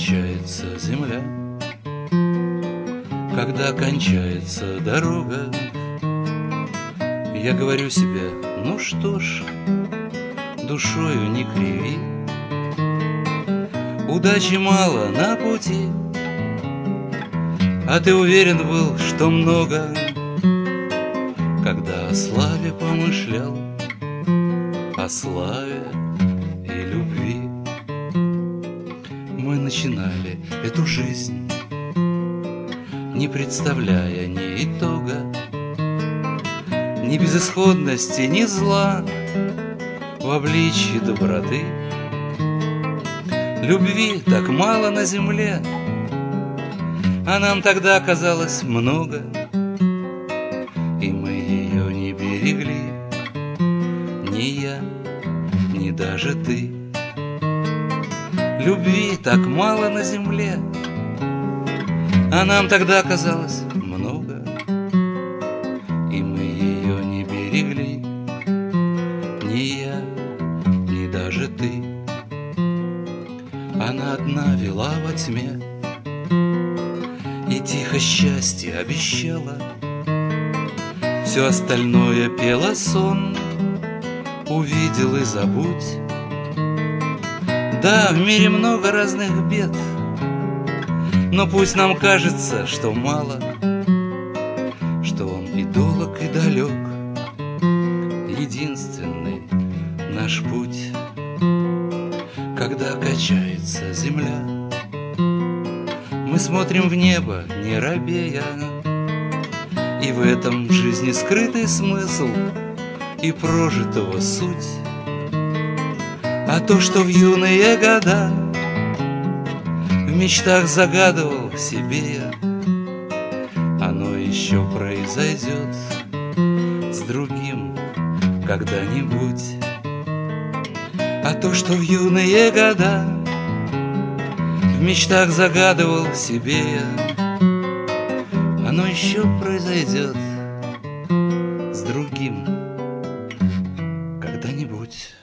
качается земля, когда кончается дорога, я говорю себе: ну что ж, душою не криви, удачи мало на пути. А ты уверен был, что много, когда о славе помышлял, о славе и любви. Мы начинали эту жизнь, не представляя ни итога, ни безысходности, ни зла, в обличье доброты. Любви так мало на земле, а нам тогда казалось много, и мы ее не берегли, ни я, ни даже ты. Любви так мало на земле, а нам тогда казалось много, и мы ее не берегли, ни я, ни даже ты. Она одна вела во тьме и тихо счастье обещала, все остальное пело сон, увидел и забудь. Да, в мире много разных бед, но пусть нам кажется, что мало, что он и долг, и далек, единственный наш путь. Когда качается земля, мы смотрим в небо, не робея, и в этом жизни скрытый смысл и прожитого суть. А то, что в юные года в мечтах загадывал себе я, оно еще произойдет с другим когда-нибудь. А то, что в юные года в мечтах загадывал себе я, оно еще произойдет с другим когда-нибудь.